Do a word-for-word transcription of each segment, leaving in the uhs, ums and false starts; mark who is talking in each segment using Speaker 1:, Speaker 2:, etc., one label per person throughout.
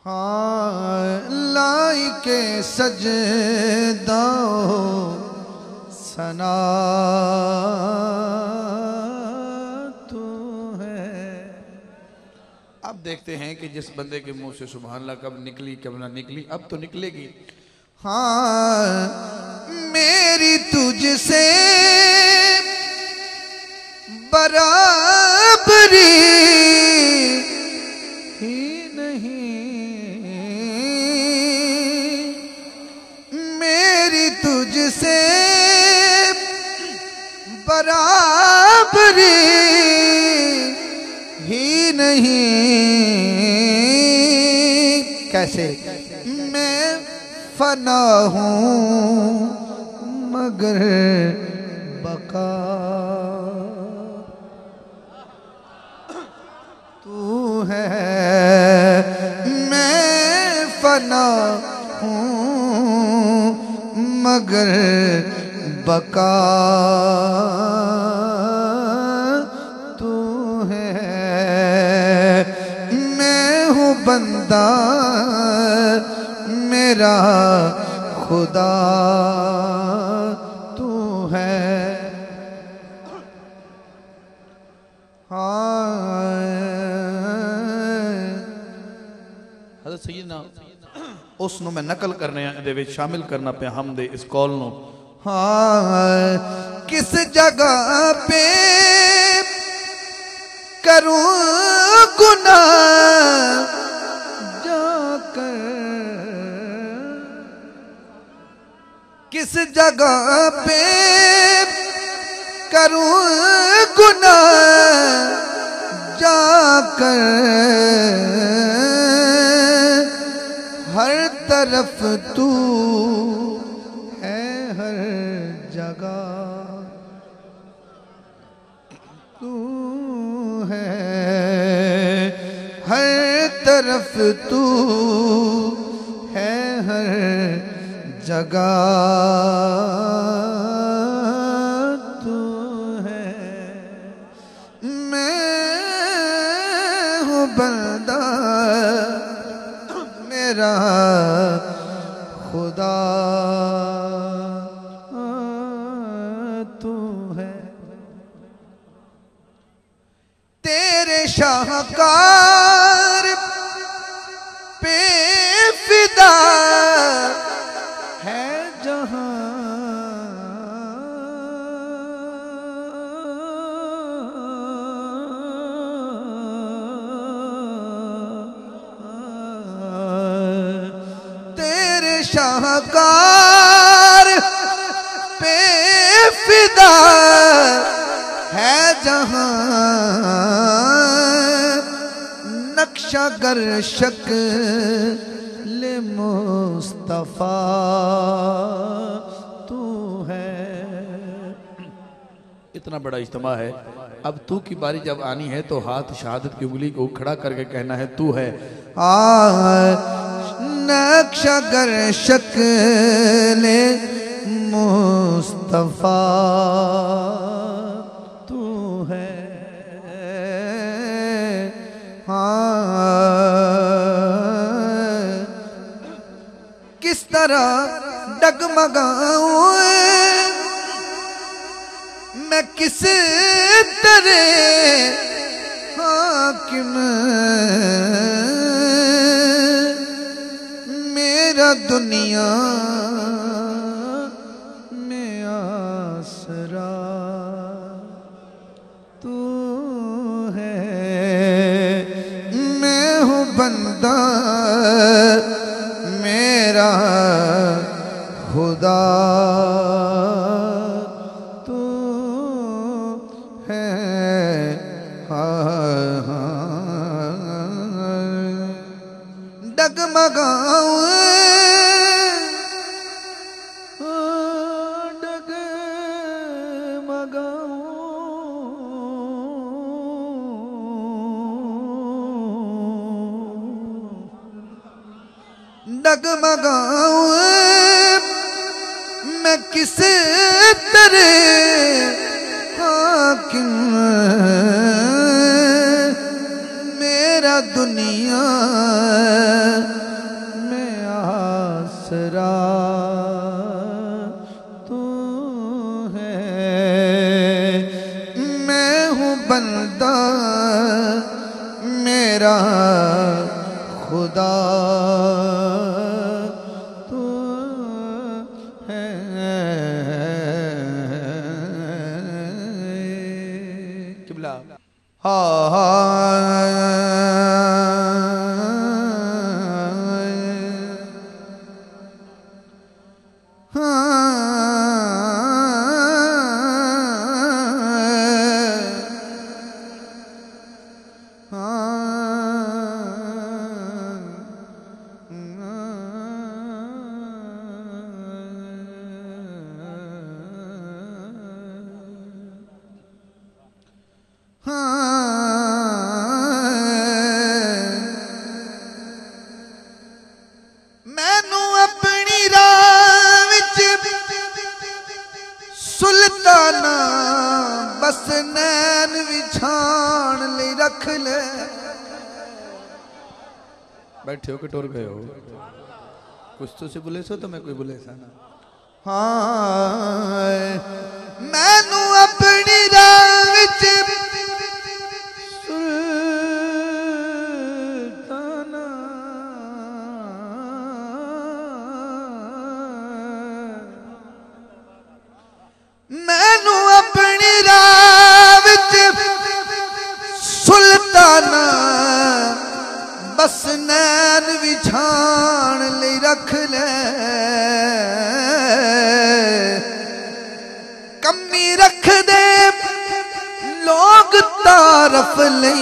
Speaker 1: हाँ लाई के सजदा सना तू है। अब देखते हैं कि जिस बंदे के मुंह से सुभान अल्लाह कब निकली कब ना निकली, अब तो निकलेगी। हाँ मेरी तुझसे बराबरी ही नहीं, मेरी तुझसे बराबरी ही नहीं। कैसे? मैं फना हूँ मगर बका तू है। मैं फना हूँ मगर बका तू है। मैं हूँ बंदा मेरा खुदा तू है। हाँ हज़रत सैयदना उस नु मैं नकल करने दे विच शामिल करना पे हम दे इस कॉल नु। हाँ किस जगह पे करूं गुनाह जाकर, किस जगह पे करूं गुनाह जाकर, हर तरफ तू है हर जगह तू है, हर तरफ तू है हर जगह तू है। मैं हूँ बंदा मेरा खुदा तू है। तेरे शाहकार पे फिदा है जहां, तेरे शाहकार पे फिदा है जहां। नक्शा गर शक्ल मुस्तफा तू है। इतना बड़ा इज्तिमा है, अब तू की बारी जब आनी है तो हाथ शहादत की उंगली को खड़ा करके कहना है तू है। आ नक्शा गर शक्ल मुस्तफा तू है। हाँ किस तरह डगमगाऊं मैं किस तरह हाकिम, मेरा दुनिया में आसरा तू है। मैं हूँ बंदा मेरा खुदा तू है। हाँ डगमगाऊं डगमगाऊं मैं किस तरह हाकिम, मेरा दुनिया खुदा तू है। किबला हा हा मैनू अपनी राह विच सुल्ताना बस नैन विछाण ले रख ले। बैठे हो कि टुर गए हो? कुछ तो से बोले सो तो मैं कोई बोले सा ना। हाँ मैनू अपनी राह विच सुल्ताना मैनू अपनी राह विच सुल्ताना बस नैन विछाण ले रख ले। कमी रख दे लोग तारफ ले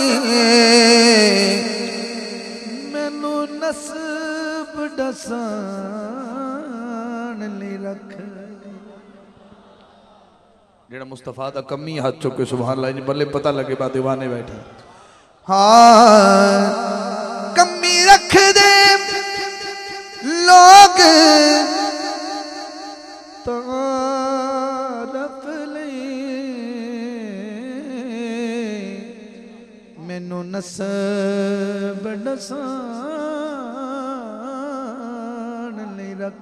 Speaker 1: मैनू नस्ब डसान ले रख। जेड़ा मुस्तफा दा कमी हाथ चुके सुभान अल्लाह जी बल्ले पता लगे बा दीवाने बैठे। हाँ कमी रख दे लोग तारफ ले मैनू नस्ब डसान ले रख।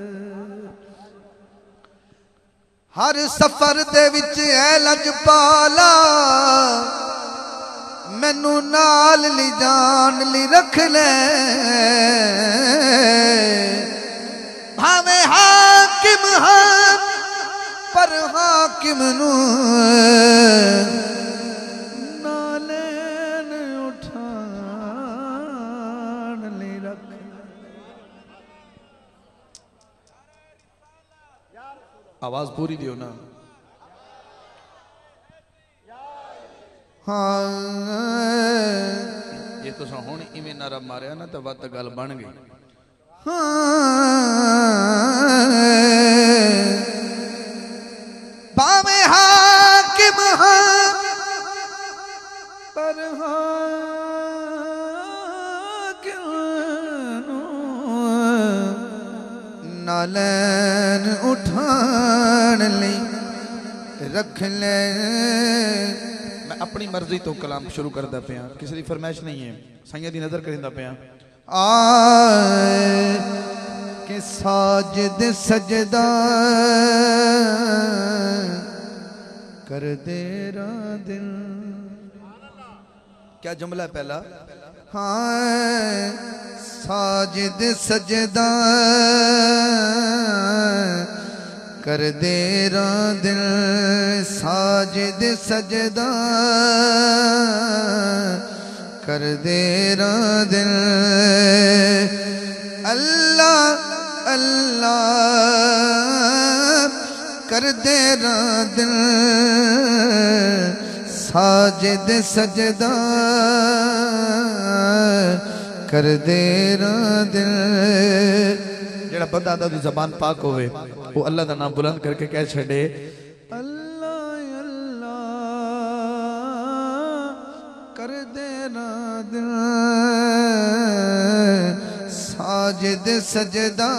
Speaker 1: हर सफर दे विच ऐ लजपाला मैनू नाल ली जान ली रख ले। भावे हाकिम हाँ पर हाकिम नू नालैन उठान ली रख। आवाज पूरी दियो ना। हाँ ये तो हुण इवें नारा मारिया ना तो वत गल बन गई। भावे हाकिम हाँ पर हाकिम नू नालैन उठान ले रख ले। मैं अपनी मर्जी तो कलाम शुरू करता पाया किसी की फरमाइश नहीं है साइयां दी नजर करिंदा पाया। आए के साजिद सजदा कर दे रा दिल। क्या जुमला है पहला? हाँ साजिद सजदा कर दे रा दिल साजिद सजदा कर दे रा दिल। अल्लाह अल्लाह कर दे रा दिल साजिद सजदा कर दे रा दिल। जेड़ा बंदा दा दी ज़बान पाक होवे वो अल्लाह दा नाम बुलंद करके कह छड़े अल्लाह अल्लाह कर दे रा दिल साजिद सजदा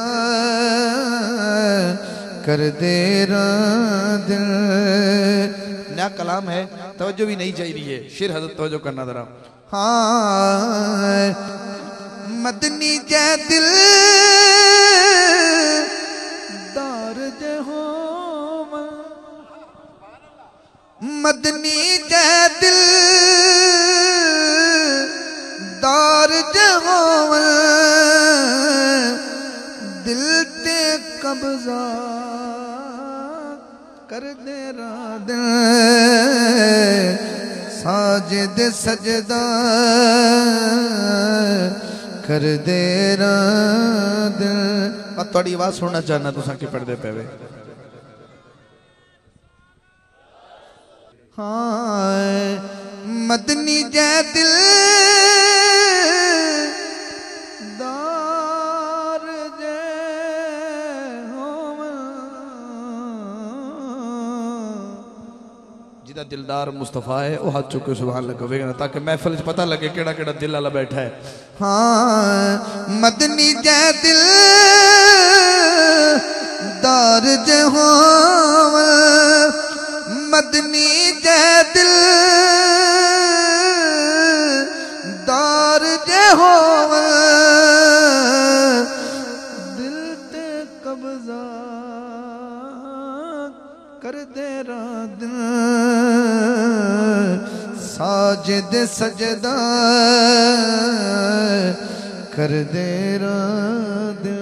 Speaker 1: कर दे रा दिल। नया कलाम है तवज्जो भी नहीं चाहिए शेर हजरत तवज्जो करना जरा। हाँ मदनी जै दिल दार जै हो मदनी जै दिल दार जै हो कब्जा कर दे दिल साजिद सजदा कर दे दिल। मैं थोड़ी आवाज सुनना चाहना तुसा की पढ़ते पे वे। हाँ मदनी जै दिल दार जै जिदा दिलदार मुस्तफा है वह हाथ चुके सुभान अल्लाह कहेगा ना ताकि महफिल च पता लगे केड़ा केड़ा दिल वाला बैठा है। हाँ मदनी जै दिल दार जै हो मदनी जै दिल दार जै हो दिल ते कब्जा कर दे दिल साजिद सजदा कर दे दिल।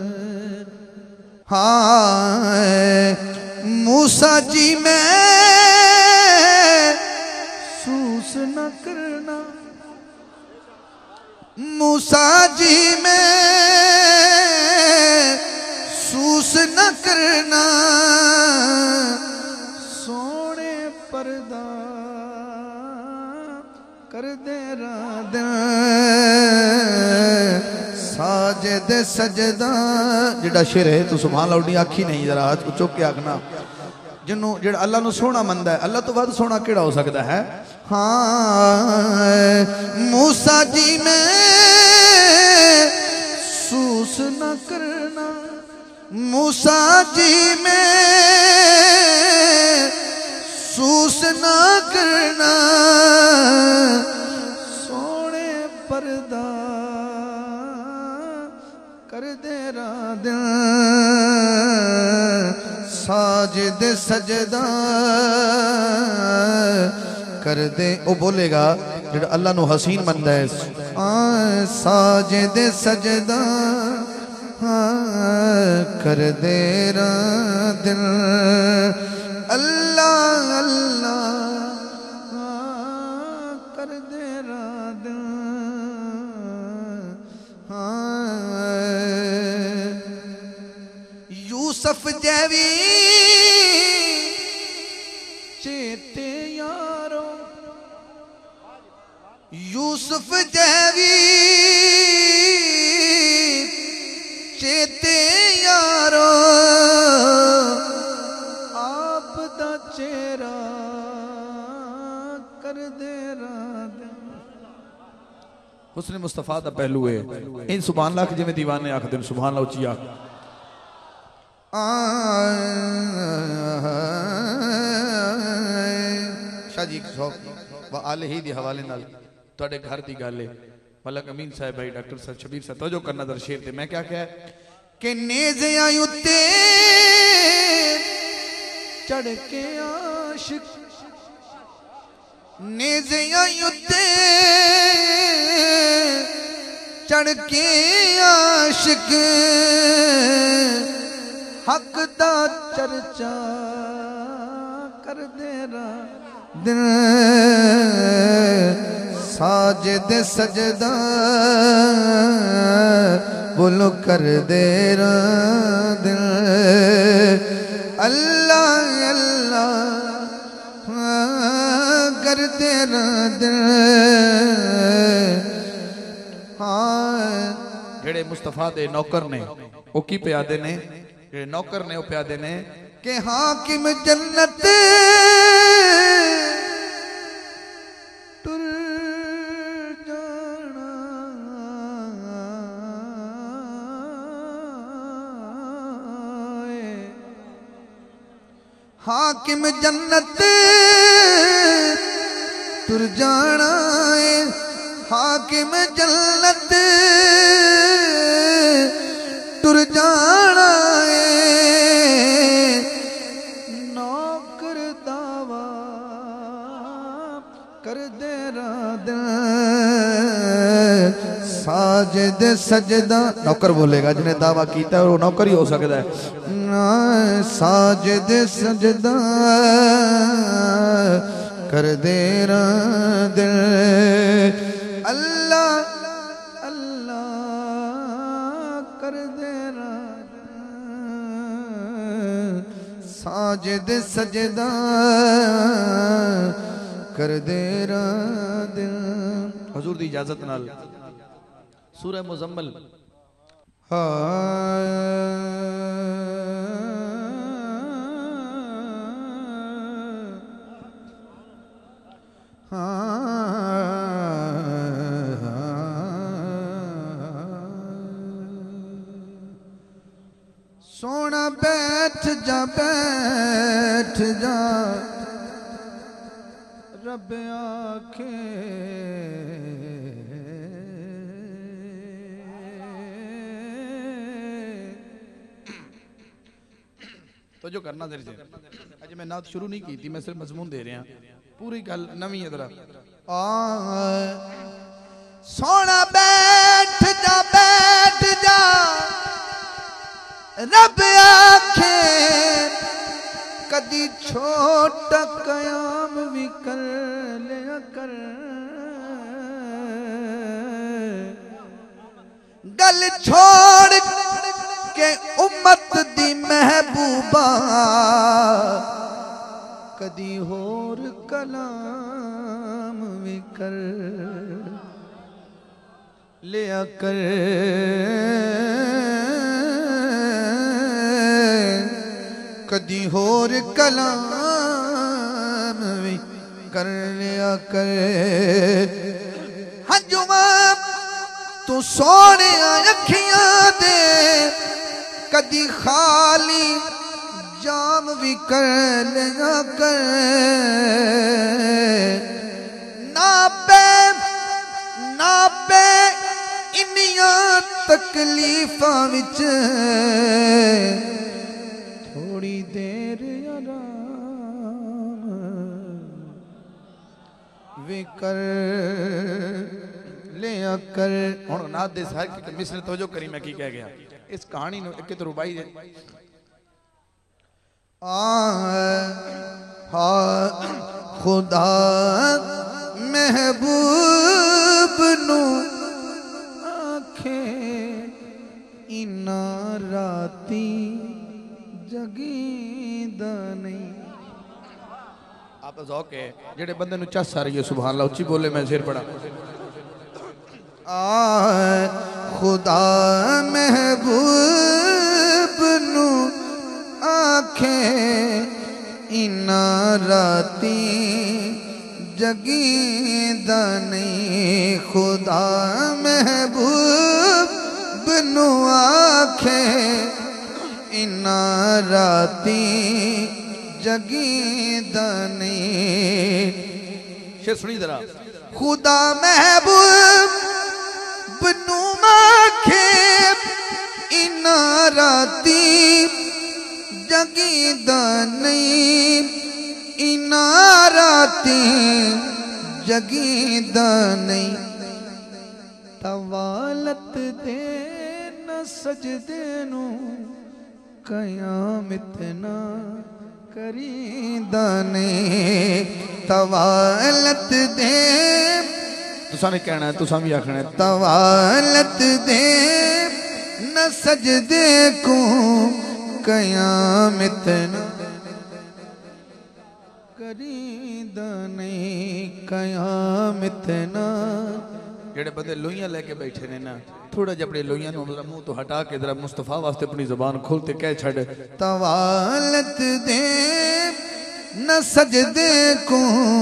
Speaker 1: हाँ मूसा जी मैं सूस न करना मूसा जी मैं सूस न करना सोने पर्दा कर दे दिल साजिद सजदा। जेड़ा शेर है तू सुभान अल्लाह उड़ी आखी नहीं जरा हाथ को चुक के आखना जिन्हों जेड़ा अल्लाह नू सोना मनदा है अल्लाह तो बाद सोना केड़ा हो सकता है। हाँ मूसा जी में सूस न करना मूसा जी में सूस न करना सोने पर्दा कर दे दिल साजिद सजदा कर दे। ओ बोलेगा जेड़ा अल्लाह नू हसीन मनदा है साजिद सजदा कर दे दिल अल्लाह अल्लाह कर दे दिल। यूसुफ जैवी चेते यारो यूसुफ जैवी चेते यारो आप दा चेहरा कर दे हुस्न मुस्तफा दा पहलू है इन सुभान अल्लाह के जिवें दीवाने आखदे ने सुभान अल्लाह उची आख। शाह जी व आले ही दी हवाले नाल तुहाडे घर दी गल है मलक अमीन साहब भाई डॉक्टर साहब शबीर साहब तवज्जो करना दर शेर ते मैं क्या कहा कि नेज़ियां उत्ते चढ़ के आशिक नेज़ियां उत्ते चढ़ के आशिक हक दा चर्चा कर दे दिल साजिद सजदा बोलो कर दे दिल अल्लाह अल्लाह कर दे दिल। हाँ जेड़े मुस्तफा दे नौकर ने वो की प्यादे ने जेड़े नौकर ने वो प्यादे ने कि हाकिम जन्नत टुर जाना हाकिम जन्नत टुर जाना है हाकिम जन्नत टुर जाना है नौकर दावा कर दे दिल साजिद साजिद सजदा नौकर बोलेगा जिन्हें दावा किया वो नौकर ही हो सकता है। साजिद सजदा कर दे दिल अल्लाह अल्लाह कर दे साजिद सजदा कर दे दिल। हुजूर दी इजाजत नाल सूरह मुज़म्मिल सोना बैठ जा बैठ जा रब आखे तो जो करना तेरे से अज मैं नात शुरू नहीं की थी, मैं सिर्फ मजमून दे रहा पूरी गल नवी है जरा। सोना बैठ जा बैठ जा रब आखे कदी छोटा कयाम भी कर लिया कर गल छोड़ के उम्मत दी महबूबा कदी होर कलाम भी कर लिया कर कदी होर कलाम भी कर लिया कर। हंजुमा तू सोने अखियां दे कदी खाली जाम भी कर लिया कर ना पे ना पे इन्निया तकलीफां विच थोड़ी देर आराम वे कर लिया कर। हुण नात दे सार की मिसरे तवज्जो करी मैं की कह गया इस कहानी नु एक तो रुबाई है। आ हा खुदा महबूब नु आखे इना राती जगीदा नहीं। आप ज़ौक़ है जेड़े बंदे नु चस आ रही है सुभान अल्लाह उच्ची बोले मैं सिर पड़ा। आ खुदा महबूब नु आखे इना राती जगीदा नहीं। खुदा महबूब नु आखे इना राती जगीदा नहीं। शेर सुनी जरा। खुदा महबूब नु आखे इना राती जगीदा नहीं। इना राती जगीदा नहीं। तवालत दे न सजदे नु कयामत ना करीदा नहीं। तवालत दे तुसा ने कहना है तुसा भी आखना है तवालत दे न सजदे को कयामत ना करीदा नहीं। कयामत ना जेड़े बंदे लोइयां लेके बैठे ने ना थोड़ा जिहा अपनी लोइयां नूं मुंह तो हटा के जरा मुस्तफा वास्ते अपनी जुबान खोल के कह छड़ तवालत दे न सजदे को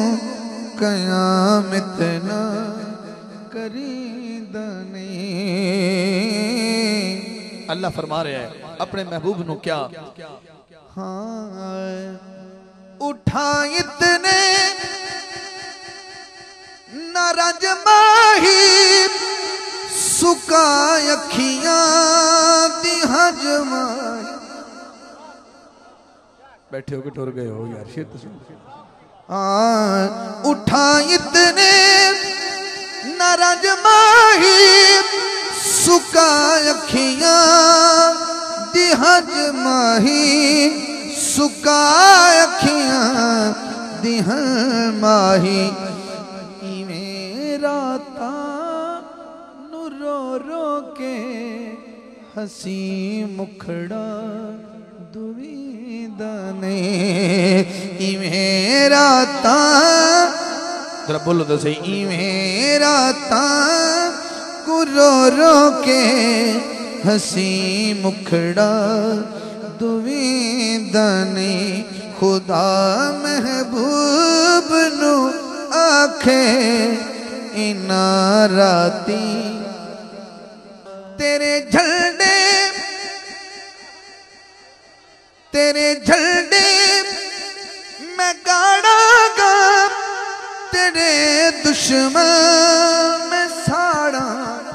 Speaker 1: कयामत ना करीदा नहीं। अल्लाह फरमा रहा है अपने महबूब नु क्या हाँ उठा इतने नारज माही सुका अखियां दी हजमाई। बैठे हो के टुर गए हो यार शेर हाँ उठा इतने नारज माही सुका अखियां दी हज माही सुका अखियां दी माही इवें रातां नू रो रो के हसी मुखड़ा दुविदा ने इवें रातां जरा बोलो तो सही इवें रातां को रो रो के हसी मुखड़ा दुविदा ने खुदा महबूब नू आखे इना राती तेरे झंडे तेरे झंडे मैं गाड़ागा तेरे दुश्मन मैं साड़ा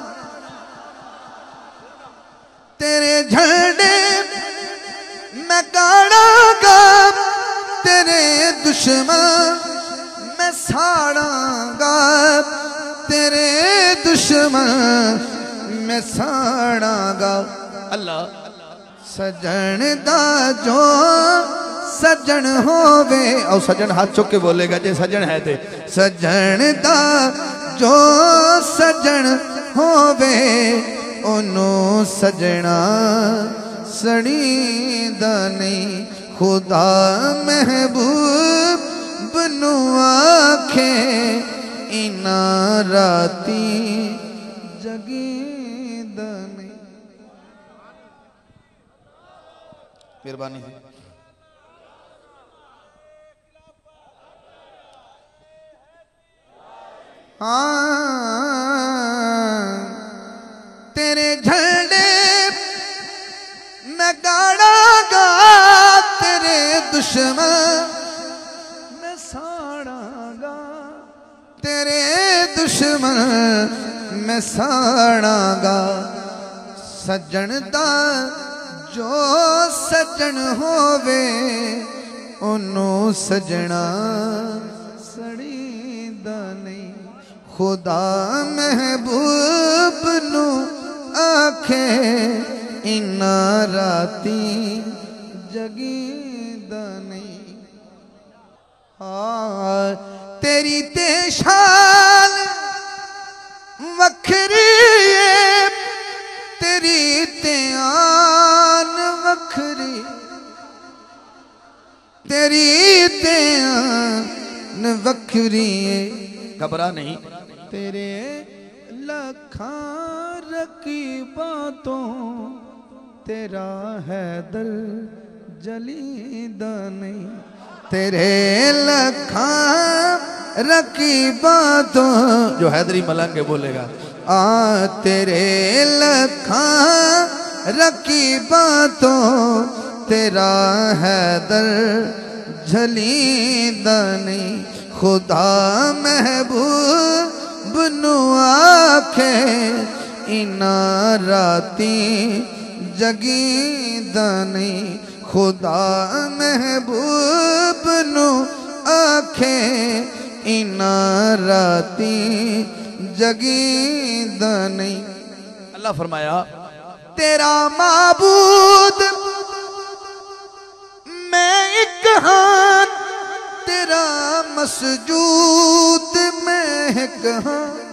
Speaker 1: तेरे झंडे मैं गाड़ागा तेरे दुश्मन मैं साड़ागा तेरे दुश्मन मैं साड़ागा अल्लाह सजन दा जो सजन होवे और सजन हाथ चुक के बोलेगा जे सजन है थे सजन दा जो सजन होवे ओनू सजना सड़ी दा नहीं खुदा महबूब बनू आखे इना राती जगी दा नहीं मेहरबानी हाँ तेरे झंडे मैं गाड़ागा तेरे दुश्मन मैं साड़ागा तेरे दुश्मन मैं साड़ागा सजन दा जो सजन होवे ओनू सजना सड़ी दा नहीं खुदा महबूब नू आखे इना राती जगी दा नहीं हाँ तेरी ते शान वखरी तेरी ते आन वखरी तेरी ते आन वखरी घबरा नहीं तेरे लखा रकीबा तो तेरा हैदर जलीदा नहीं तेरे लखा रकीबा तो जो हैदरी मलंग बोलेगा आ तेरे लखा रकीबा तो तेरा हैदर जलीदा नहीं खुदा महबूब नू आखे इना राती जगी दा नहीं खुदा महबूब नू आखे इना राती जगी दा नहीं अल्लाह फरमाया तेरा माबूद मैं एक हाथ तेरा मसजूद मैं कहाँ